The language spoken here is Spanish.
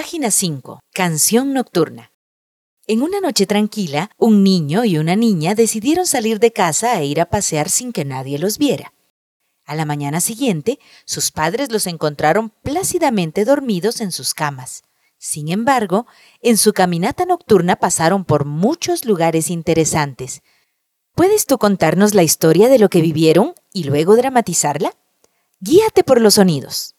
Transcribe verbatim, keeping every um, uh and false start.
Página cinco. Canción nocturna. En una noche tranquila, un niño y una niña decidieron salir de casa e ir a pasear sin que nadie los viera. A la mañana siguiente, sus padres los encontraron plácidamente dormidos en sus camas. Sin embargo, en su caminata nocturna pasaron por muchos lugares interesantes. ¿Puedes tú contarnos la historia de lo que vivieron y luego dramatizarla? Guíate por los sonidos.